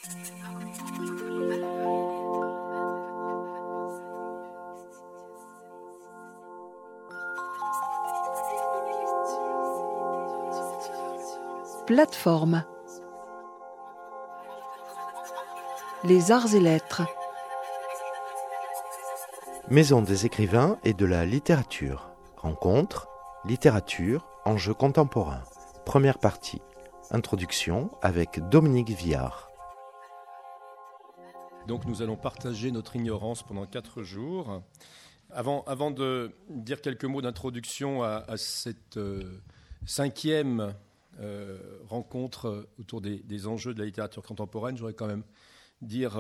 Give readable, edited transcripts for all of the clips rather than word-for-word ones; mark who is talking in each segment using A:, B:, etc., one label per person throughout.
A: Plateforme. Les arts et lettres.
B: Maison des écrivains et de la littérature. Rencontre, littérature, enjeux contemporains. Première partie. Introduction avec Dominique Viard.
C: Donc nous allons partager notre ignorance pendant 4 jours. Avant de dire quelques mots d'introduction à cette 5e rencontre autour des enjeux de la littérature contemporaine, j'aurais quand même dire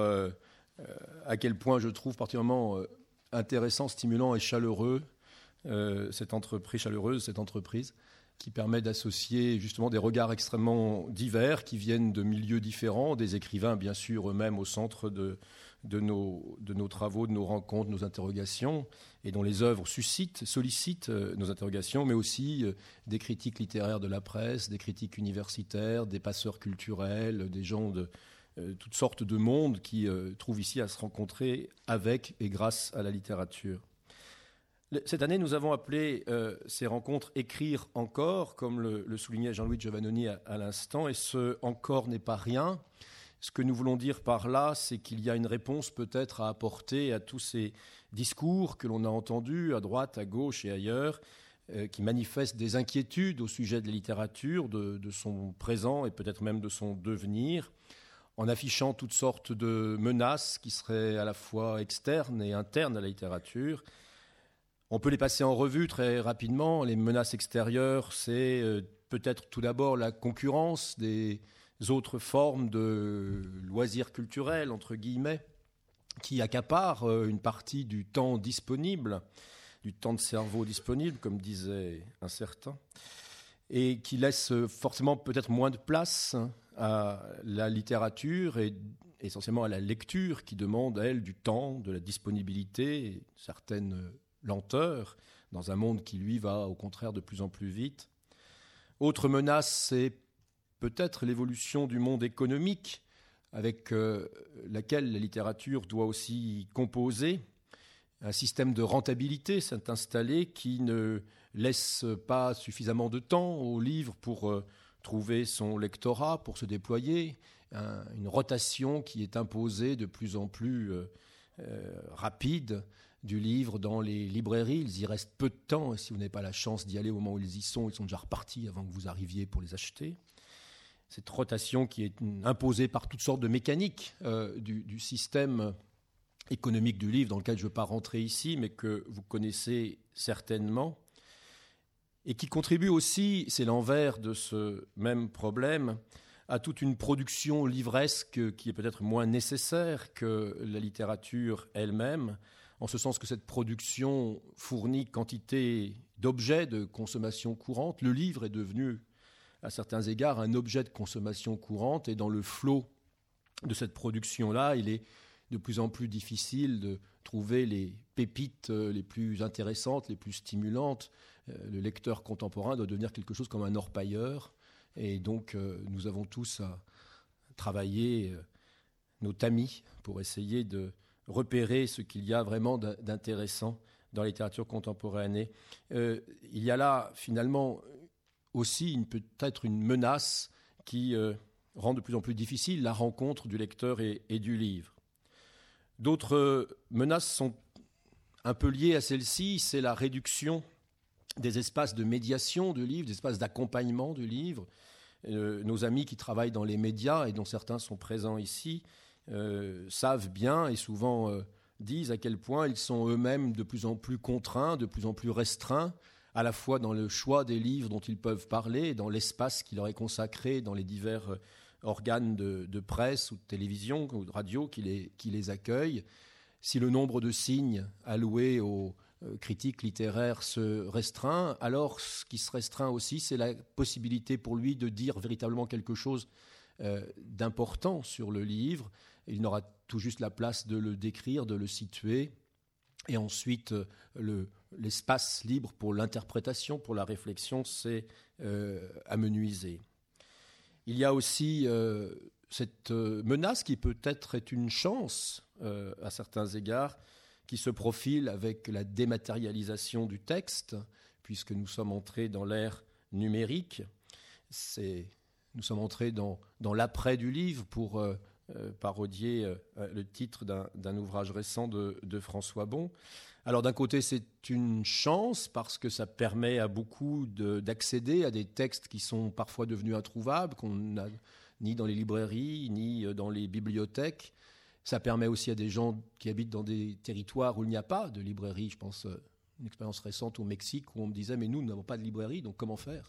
C: à quel point je trouve particulièrement intéressant, stimulant et chaleureux cette entreprise qui permet d'associer justement des regards extrêmement divers qui viennent de milieux différents, des écrivains bien sûr eux-mêmes au centre de nos travaux, de nos rencontres, de nos interrogations, et dont les œuvres sollicitent nos interrogations, mais aussi des critiques littéraires de la presse, des critiques universitaires, des passeurs culturels, des gens de toutes sortes de mondes qui trouvent ici à se rencontrer avec et grâce à la littérature. Cette année, nous avons appelé ces rencontres « Écrire encore », comme le soulignait Jean-Louis Giovannoni à l'instant, et ce « encore » n'est pas rien. Ce que nous voulons dire par là, c'est qu'il y a une réponse peut-être à apporter à tous ces discours que l'on a entendus à droite, à gauche et ailleurs, qui manifestent des inquiétudes au sujet de la littérature, de son présent et peut-être même de son devenir, en affichant toutes sortes de menaces qui seraient à la fois externes et internes à la littérature. On peut les passer en revue très rapidement. Les menaces extérieures, c'est peut-être tout d'abord la concurrence des autres formes de loisirs culturels, entre guillemets, qui accaparent une partie du temps disponible, du temps de cerveau disponible, comme disait un certain, et qui laissent forcément peut-être moins de place à la littérature et essentiellement à la lecture qui demande, elle, du temps, de la disponibilité, et certaines lenteur, dans un monde qui, lui, va au contraire de plus en plus vite. Autre menace, c'est peut-être l'évolution du monde économique avec laquelle la littérature doit aussi composer. Un système de rentabilité s'est installé qui ne laisse pas suffisamment de temps au livre pour trouver son lectorat, pour se déployer. Une rotation qui est imposée de plus en plus rapide du livre dans les librairies. Ils y restent peu de temps, et si vous n'avez pas la chance d'y aller au moment où ils y sont, ils sont déjà repartis avant que vous arriviez pour les acheter. Cette rotation qui est imposée par toutes sortes de mécaniques du système économique du livre, dans lequel je ne veux pas rentrer ici, mais que vous connaissez certainement, et qui contribue aussi, c'est l'envers de ce même problème, à toute une production livresque qui est peut-être moins nécessaire que la littérature elle-même, en ce sens que cette production fournit quantité d'objets de consommation courante. Le livre est devenu, à certains égards, un objet de consommation courante, et dans le flot de cette production-là, il est de plus en plus difficile de trouver les pépites les plus intéressantes, les plus stimulantes. Le lecteur contemporain doit devenir quelque chose comme un orpailleur, et donc nous avons tous à travailler nos tamis pour essayer de repérer ce qu'il y a vraiment d'intéressant dans la littérature contemporaine. Et, il y a là finalement aussi peut-être une menace qui rend de plus en plus difficile la rencontre du lecteur et du livre. D'autres menaces sont un peu liées à celle-ci, c'est la réduction des espaces de médiation du livre, des espaces d'accompagnement du livre. Nos amis qui travaillent dans les médias, et dont certains sont présents ici, savent bien et souvent disent à quel point ils sont eux-mêmes de plus en plus contraints, de plus en plus restreints, à la fois dans le choix des livres dont ils peuvent parler et dans l'espace qui leur est consacré dans les divers organes de presse ou de télévision ou de radio qui les accueillent. Si le nombre de signes alloués aux critiques littéraires se restreint, alors ce qui se restreint aussi, c'est la possibilité pour lui de dire véritablement quelque chose d'important sur le livre. Il n'aura tout juste la place de le décrire, de le situer, et ensuite l'espace libre pour l'interprétation, pour la réflexion, c'est amenuisé. Il y a aussi cette menace qui peut-être est une chance à certains égards, qui se profile avec la dématérialisation du texte, puisque nous sommes entrés dans l'ère numérique. Nous sommes entrés dans l'après du livre, pour parodier le titre d'un ouvrage récent de François Bon. Alors d'un côté, c'est une chance parce que ça permet à beaucoup d'accéder à des textes qui sont parfois devenus introuvables, qu'on n'a ni dans les librairies, ni dans les bibliothèques. Ça permet aussi à des gens qui habitent dans des territoires où il n'y a pas de librairie. Je pense une expérience récente au Mexique où on me disait « mais nous n'avons pas de librairie, donc comment faire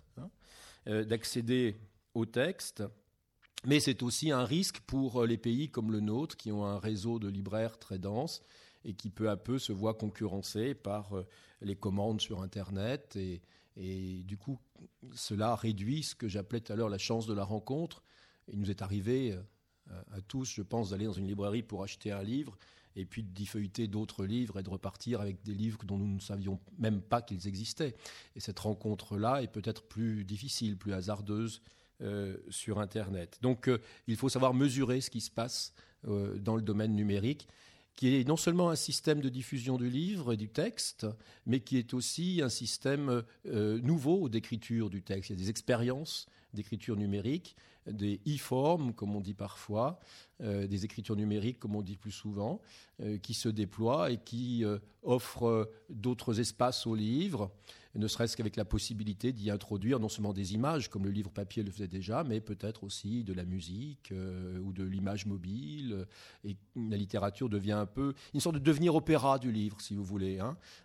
C: d'accéder aux textes. Mais c'est aussi un risque pour les pays comme le nôtre, qui ont un réseau de libraires très dense et qui peu à peu se voient concurrencés par les commandes sur Internet. Et du coup, cela réduit ce que j'appelais tout à l'heure la chance de la rencontre. Il nous est arrivé à tous, je pense, d'aller dans une librairie pour acheter un livre et puis d'y feuilleter d'autres livres et de repartir avec des livres dont nous ne savions même pas qu'ils existaient. Et cette rencontre-là est peut-être plus difficile, plus hasardeuse sur Internet. Donc il faut savoir mesurer ce qui se passe dans le domaine numérique, qui est non seulement un système de diffusion du livre et du texte, mais qui est aussi un système nouveau d'écriture du texte. Il y a des expériences d'écriture numérique, des e-forms, comme on dit parfois, des écritures numériques, comme on dit plus souvent, qui se déploient et qui offrent d'autres espaces au livre, ne serait-ce qu'avec la possibilité d'y introduire non seulement des images, comme le livre papier le faisait déjà, mais peut-être aussi de la musique ou de l'image mobile. Et la littérature devient un peu une sorte de devenir opéra du livre, si vous voulez.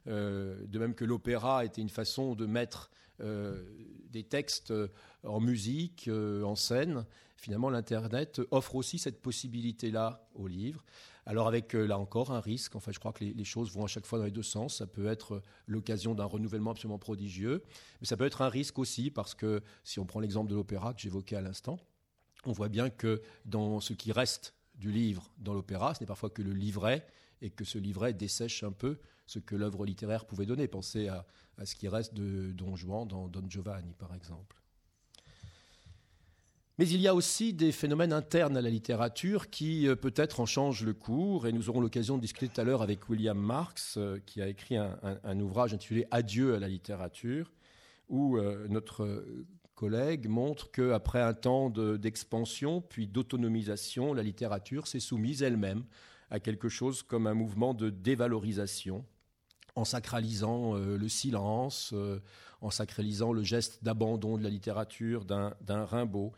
C: De même que l'opéra était une façon de mettre des textes en musique, en scène. Finalement, l'Internet offre aussi cette possibilité-là au livre. Alors avec, là encore, un risque. Enfin, je crois que les choses vont à chaque fois dans les deux sens. Ça peut être l'occasion d'un renouvellement absolument prodigieux, mais ça peut être un risque aussi parce que, si on prend l'exemple de l'opéra que j'évoquais à l'instant, on voit bien que dans ce qui reste du livre dans l'opéra, ce n'est parfois que le livret, et que ce livret dessèche un peu ce que l'œuvre littéraire pouvait donner. Pensez à ce qui reste de Don Juan dans Don Giovanni, par exemple. Mais il y a aussi des phénomènes internes à la littérature qui peut-être en changent le cours, et nous aurons l'occasion de discuter tout à l'heure avec William Marx, qui a écrit un ouvrage intitulé « Adieu à la littérature », où notre collègue montre qu'après un temps d'expansion puis d'autonomisation, la littérature s'est soumise elle-même à quelque chose comme un mouvement de dévalorisation, en sacralisant le silence, en sacralisant le geste d'abandon de la littérature d'un Rimbaud,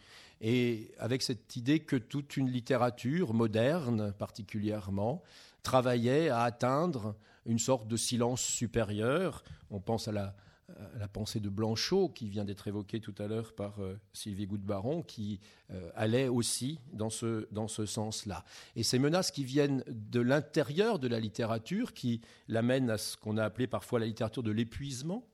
C: et avec cette idée que toute une littérature moderne particulièrement travaillait à atteindre une sorte de silence supérieur. On pense à la pensée de Blanchot, qui vient d'être évoquée tout à l'heure par Sylvie Goude-Baron, qui allait aussi dans ce sens-là. Et ces menaces qui viennent de l'intérieur de la littérature, qui l'amènent à ce qu'on a appelé parfois la littérature de l'épuisement,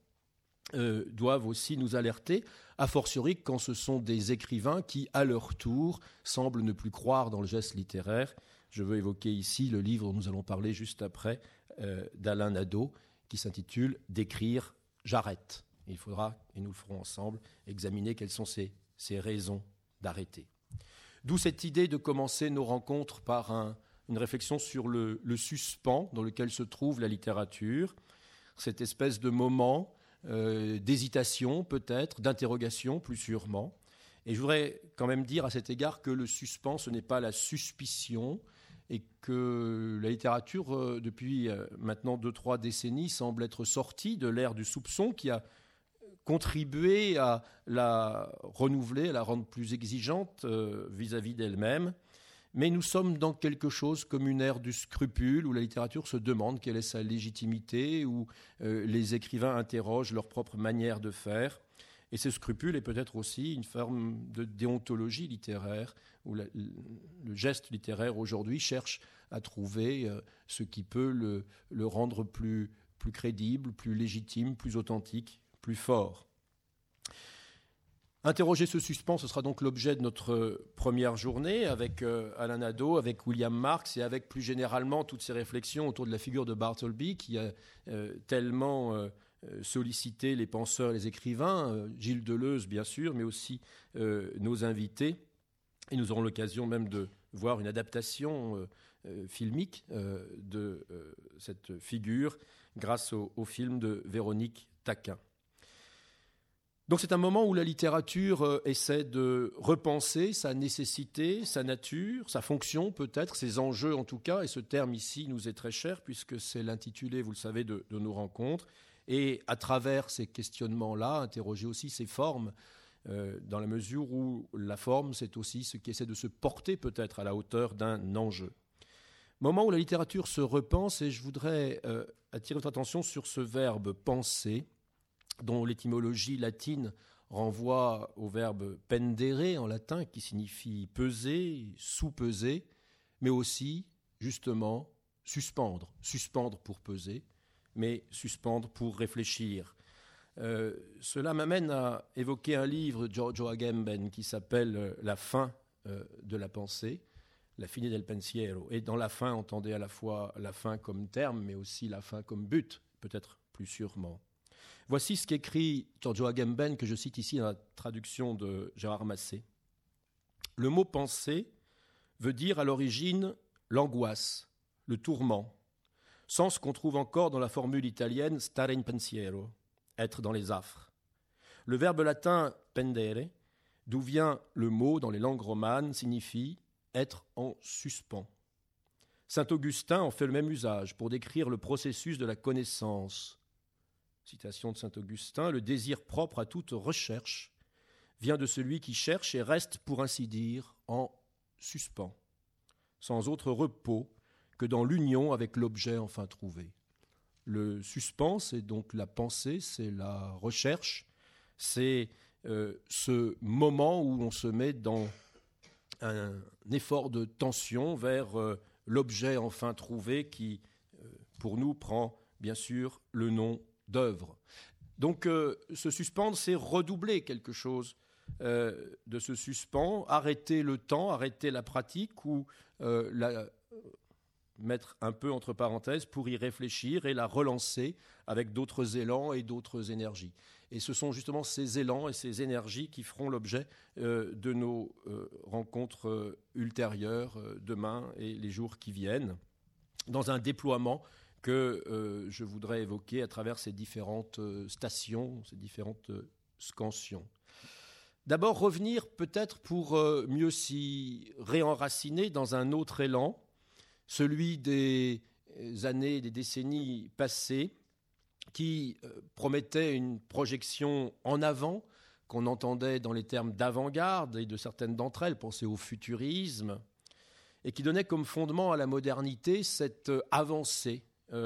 C: doivent aussi nous alerter, a fortiori quand ce sont des écrivains qui, à leur tour, semblent ne plus croire dans le geste littéraire. Je veux évoquer ici le livre dont nous allons parler juste après, d'Alain Nadeau, qui s'intitule « D'écrire, j'arrête ». Il faudra, et nous le ferons ensemble, examiner quelles sont ces raisons d'arrêter. D'où cette idée de commencer nos rencontres par une réflexion sur le suspens dans lequel se trouve la littérature, cette espèce de moment d'hésitation peut-être, d'interrogation plus sûrement. Et je voudrais quand même dire à cet égard que le suspens, ce n'est pas la suspicion, et que la littérature, depuis maintenant 2-3 décennies, semble être sortie de l'ère du soupçon qui a contribué à la renouveler, à la rendre plus exigeante vis-à-vis d'elle-même. Mais nous sommes dans quelque chose comme une ère du scrupule, où la littérature se demande quelle est sa légitimité, où les écrivains interrogent leur propre manière de faire. Et ce scrupule est peut-être aussi une forme de déontologie littéraire, où le geste littéraire aujourd'hui cherche à trouver ce qui peut le rendre plus crédible, plus légitime, plus authentique, plus fort. Interroger ce suspens, ce sera donc l'objet de notre première journée avec Alain Nadeau, avec William Marx et avec plus généralement toutes ces réflexions autour de la figure de Bartleby qui a tellement sollicité les penseurs et les écrivains, Gilles Deleuze bien sûr, mais aussi nos invités. Et nous aurons l'occasion même de voir une adaptation filmique de cette figure grâce au film de Véronique Taquin. Donc c'est un moment où la littérature essaie de repenser sa nécessité, sa nature, sa fonction peut-être, ses enjeux en tout cas, et ce terme ici nous est très cher puisque c'est l'intitulé, vous le savez, de nos rencontres, et à travers ces questionnements-là, interroger aussi ses formes, dans la mesure où la forme, c'est aussi ce qui essaie de se porter peut-être à la hauteur d'un enjeu. Moment où la littérature se repense, et je voudrais attirer votre attention sur ce verbe « penser », dont l'étymologie latine renvoie au verbe pendere en latin, qui signifie peser, sous-peser, mais aussi, justement, suspendre. Suspendre pour peser, mais suspendre pour réfléchir. Cela m'amène à évoquer un livre de Giorgio Agamben qui s'appelle « La fin de la pensée », « La fine del pensiero ». Et dans la fin, entendez à la fois la fin comme terme, mais aussi la fin comme but, peut-être plus sûrement. Voici ce qu'écrit Giorgio Agamben, que je cite ici dans la traduction de Gérard Massé. Le mot « penser » veut dire à l'origine l'angoisse, le tourment, sens qu'on trouve encore dans la formule italienne « stare in pensiero », être dans les affres. Le verbe latin « pendere », d'où vient le mot dans les langues romanes, signifie être en suspens. Saint Augustin en fait le même usage pour décrire le processus de la connaissance. Citation de saint Augustin, « Le désir propre à toute recherche vient de celui qui cherche et reste, pour ainsi dire, en suspens, sans autre repos que dans l'union avec l'objet enfin trouvé. » Le suspens, c'est donc la pensée, c'est la recherche, c'est ce moment où on se met dans un effort de tension vers l'objet enfin trouvé qui, pour nous, prend bien sûr le nom d'œuvre. Donc se suspendre, c'est redoubler quelque chose de ce suspens, arrêter le temps, arrêter la pratique ou la mettre un peu entre parenthèses pour y réfléchir et la relancer avec d'autres élans et d'autres énergies. Et ce sont justement ces élans et ces énergies qui feront l'objet de nos rencontres ultérieures demain et les jours qui viennent, dans un déploiement que je voudrais évoquer à travers ces différentes stations, ces différentes scansions. D'abord, revenir peut-être pour mieux s'y réenraciner dans un autre élan, celui des années, des décennies passées, qui promettait une projection en avant, qu'on entendait dans les termes d'avant-garde, et de certaines d'entre elles, penser au futurisme, et qui donnait comme fondement à la modernité cette avancée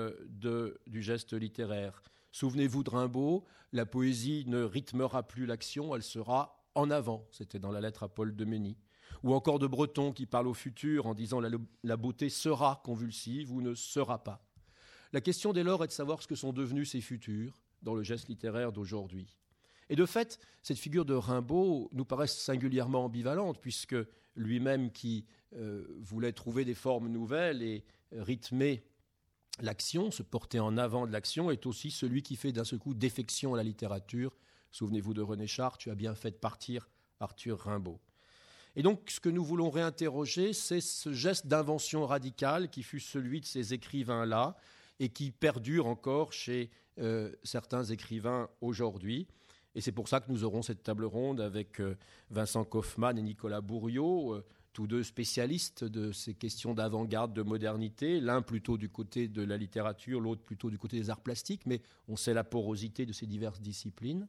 C: du geste littéraire. Souvenez-vous de Rimbaud, la poésie ne rythmera plus l'action, elle sera en avant. C'était dans la lettre à Paul Demeny. Ou encore de Breton qui parle au futur en disant la beauté sera convulsive ou ne sera pas. La question dès lors est de savoir ce que sont devenus ces futurs dans le geste littéraire d'aujourd'hui. Et de fait, cette figure de Rimbaud nous paraît singulièrement ambivalente, puisque lui-même qui voulait trouver des formes nouvelles et rythmer l'action, se porter en avant de l'action, est aussi celui qui fait d'un seul coup défection à la littérature. Souvenez-vous de René Char, tu as bien fait de partir, Arthur Rimbaud. Et donc, ce que nous voulons réinterroger, c'est ce geste d'invention radicale qui fut celui de ces écrivains-là et qui perdure encore chez certains écrivains aujourd'hui. Et c'est pour ça que nous aurons cette table ronde avec Vincent Kaufmann et Nicolas Bourriaud, tous deux spécialistes de ces questions d'avant-garde, de modernité, l'un plutôt du côté de la littérature, l'autre plutôt du côté des arts plastiques, mais on sait la porosité de ces diverses disciplines.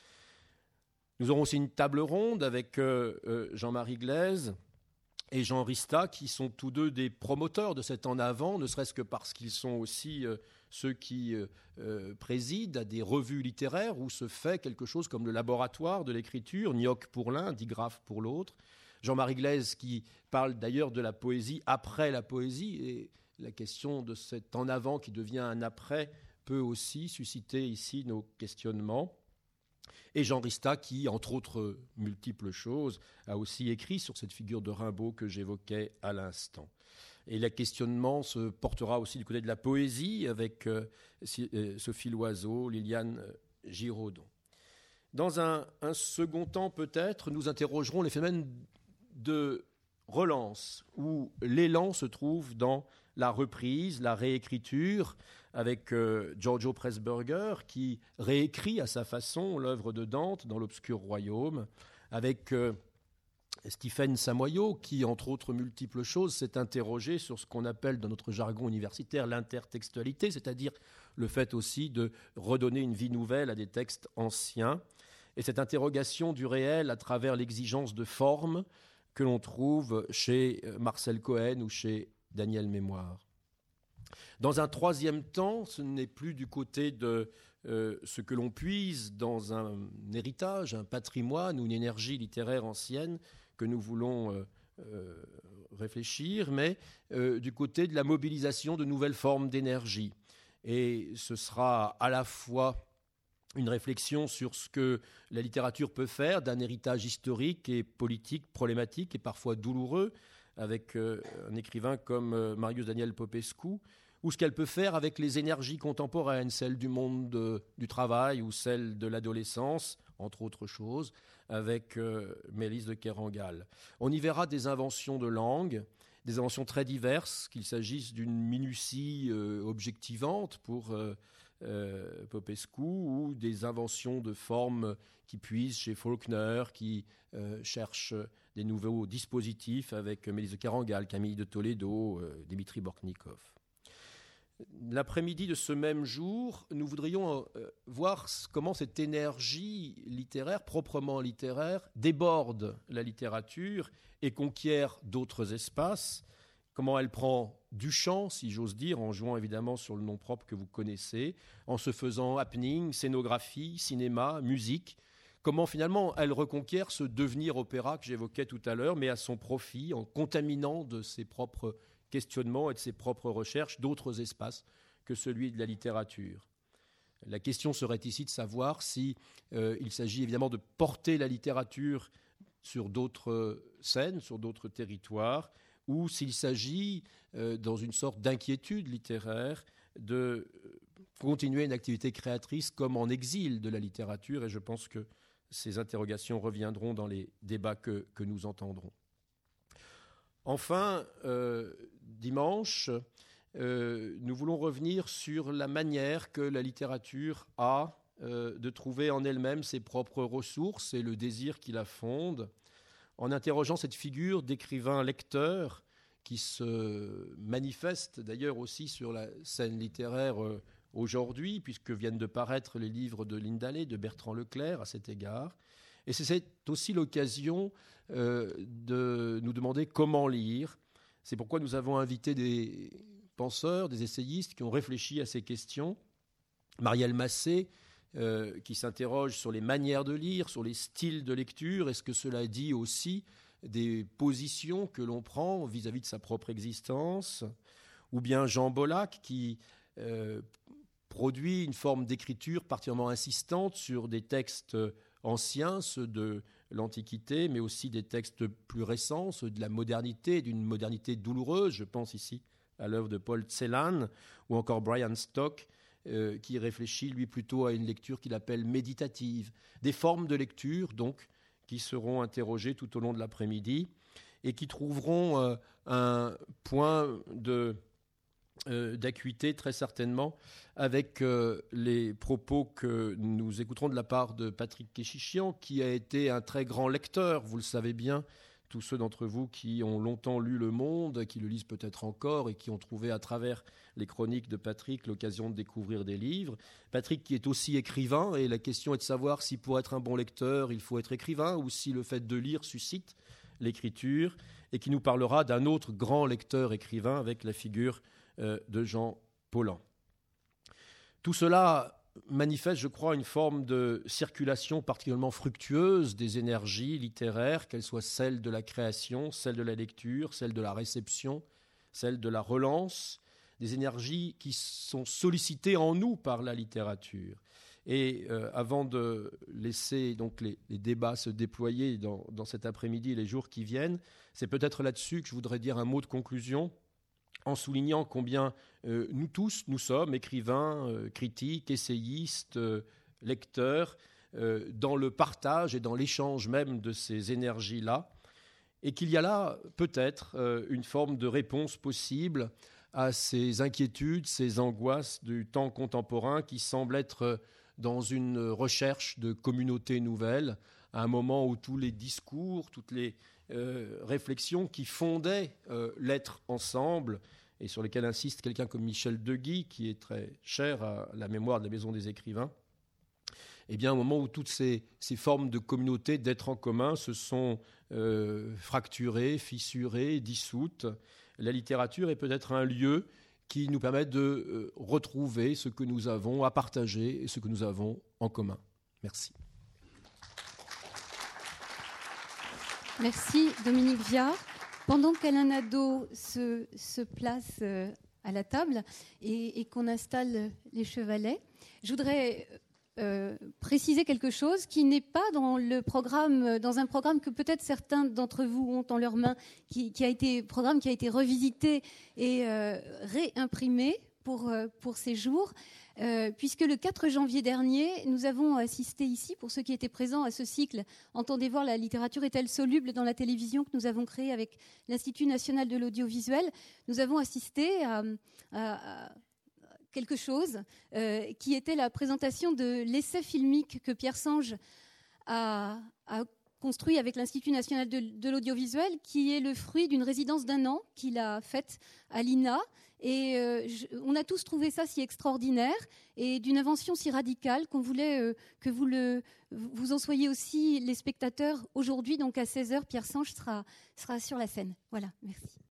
C: Nous aurons aussi une table ronde avec Jean-Marie Glaise et Jean Rista, qui sont tous deux des promoteurs de cet en avant, ne serait-ce que parce qu'ils sont aussi ceux qui président à des revues littéraires où se fait quelque chose comme le laboratoire de l'écriture, Nioc pour l'un, Digraph pour l'autre. Jean-Marie Glaise qui parle d'ailleurs de la poésie après la poésie, et la question de cet en avant qui devient un après peut aussi susciter ici nos questionnements. Et Jean Rista qui, entre autres multiples choses, a aussi écrit sur cette figure de Rimbaud que j'évoquais à l'instant. Et le questionnement se portera aussi du côté de la poésie avec Sophie Loiseau, Liliane Giraudon. Dans un second temps, peut-être, nous interrogerons les phénomènes de relance, où l'élan se trouve dans la reprise, la réécriture, avec Giorgio Pressburger, qui réécrit à sa façon l'œuvre de Dante dans l'Obscur Royaume, avec Stephen Samoyo, qui, entre autres multiples choses, s'est interrogé sur ce qu'on appelle dans notre jargon universitaire l'intertextualité, c'est-à-dire le fait aussi de redonner une vie nouvelle à des textes anciens, et cette interrogation du réel à travers l'exigence de forme que l'on trouve chez Marcel Cohen ou chez Daniel Mémoire. Dans un troisième temps, ce n'est plus du côté de ce que l'on puise dans un héritage, un patrimoine ou une énergie littéraire ancienne que nous voulons réfléchir, mais du côté de la mobilisation de nouvelles formes d'énergie. Et ce sera à la fois une réflexion sur ce que la littérature peut faire d'un héritage historique et politique problématique et parfois douloureux, avec un écrivain comme Marius Daniel Popescu, ou ce qu'elle peut faire avec les énergies contemporaines, celles du monde du travail ou celles de l'adolescence, entre autres choses, avec Mélisse de Kerangal. On y verra des inventions de langue, des inventions très diverses, qu'il s'agisse d'une minutie objectivante pour Popescu ou des inventions de formes qui puisent chez Faulkner, qui cherchent des nouveaux dispositifs avec Mélisse de Kerangal, Camille de Toledo, Dimitri Borknikov. L'après-midi de ce même jour, nous voudrions voir comment cette énergie littéraire, proprement littéraire, déborde la littérature et conquiert d'autres espaces, comment elle prend du champ, si j'ose dire, en jouant évidemment sur le nom propre que vous connaissez, en se faisant happening, scénographie, cinéma, musique, comment finalement elle reconquiert ce devenir opéra que j'évoquais tout à l'heure, mais à son profit, en contaminant de ses propres questionnements et de ses propres recherches d'autres espaces que celui de la littérature. La question serait ici de savoir si il s'agit évidemment de porter la littérature sur d'autres scènes, sur d'autres territoires, ou s'il s'agit, dans une sorte d'inquiétude littéraire, de continuer une activité créatrice comme en exil de la littérature, et je pense que ces interrogations reviendront dans les débats que nous entendrons. Enfin, dimanche, nous voulons revenir sur la manière que la littérature a de trouver en elle-même ses propres ressources et le désir qui la fonde, en interrogeant cette figure d'écrivain-lecteur qui se manifeste d'ailleurs aussi sur la scène littéraire aujourd'hui, puisque viennent de paraître les livres de Lindallé, de Bertrand Leclerc à cet égard. Et c'est aussi l'occasion de nous demander comment lire. C'est pourquoi nous avons invité des penseurs, des essayistes qui ont réfléchi à ces questions. Marielle Massé, qui s'interroge sur les manières de lire, sur les styles de lecture. Est-ce que cela dit aussi des positions que l'on prend vis-à-vis de sa propre existence? Ou bien Jean Bollack, qui produit une forme d'écriture particulièrement insistante sur des textes anciens, ceux de l'Antiquité, mais aussi des textes plus récents, ceux de la modernité, d'une modernité douloureuse. Je pense ici à l'œuvre de Paul Celan, ou encore Brian Stock, qui réfléchit, lui, plutôt à une lecture qu'il appelle méditative. Des formes de lecture, donc, qui seront interrogées tout au long de l'après-midi et qui trouveront un point d'acuité très certainement avec les propos que nous écouterons de la part de Patrick Kéchichian, qui a été un très grand lecteur, vous le savez bien, tous ceux d'entre vous qui ont longtemps lu Le Monde, qui le lisent peut-être encore et qui ont trouvé à travers les chroniques de Patrick l'occasion de découvrir des livres. Patrick qui est aussi écrivain, et la question est de savoir si pour être un bon lecteur il faut être écrivain ou si le fait de lire suscite l'écriture, et qui nous parlera d'un autre grand lecteur écrivain avec la figure de Jean Paulhan. Tout cela manifeste, je crois, une forme de circulation particulièrement fructueuse des énergies littéraires, qu'elles soient celles de la création, celles de la lecture, celles de la réception, celles de la relance, des énergies qui sont sollicitées en nous par la littérature. Et avant de laisser donc les débats se déployer dans cet après-midi et les jours qui viennent, c'est peut-être là-dessus que je voudrais dire un mot de conclusion, en soulignant combien nous tous, nous sommes écrivains, critiques, essayistes, lecteurs, dans le partage et dans l'échange même de ces énergies-là. et qu'il y a là peut-être une forme de réponse possible à ces inquiétudes, ces angoisses du temps contemporain qui semblent être dans une recherche de communautés nouvelles, à un moment où tous les discours, toutes les réflexions qui fondaient l'être ensemble, et sur lesquelles insiste quelqu'un comme Michel Deguy, qui est très cher à la mémoire de la Maison des écrivains, eh bien, au moment où toutes ces formes de communauté, d'être en commun, se sont fracturées, fissurées, dissoutes, la littérature est peut-être un lieu qui nous permet de retrouver ce que nous avons à partager et ce que nous avons en commun. Merci.
D: Merci Dominique Viard. Pendant qu'Alain Nadeau se place à la table et qu'on installe les chevalets, je voudrais préciser quelque chose qui n'est pas dans le programme, dans un programme que peut-être certains d'entre vous ont en leurs mains, qui a été revisité et réimprimé pour ces jours, puisque le 4 janvier dernier, nous avons assisté ici, pour ceux qui étaient présents à ce cycle « Entendez voir, la littérature est-elle soluble dans la télévision » que nous avons créé avec l'Institut national de l'audiovisuel. Nous avons assisté à quelque chose qui était la présentation de l'essai filmique que Pierre Sange a construit avec l'Institut national de l'audiovisuel, qui est le fruit d'une résidence d'1 an qu'il a faite à l'INA. Et on a tous trouvé ça si extraordinaire et d'une invention si radicale qu'on voulait que vous en soyez aussi les spectateurs aujourd'hui. Donc à 16h, Pierre Sange sera sur la scène. Voilà, merci.